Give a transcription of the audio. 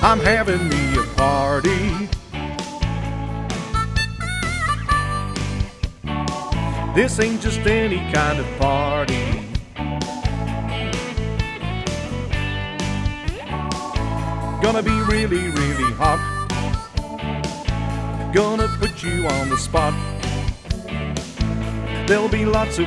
I'm having me a party. This ain't just any kind of party. Gonna be really, really hot. Gonna put you on the spot. There'll be lots of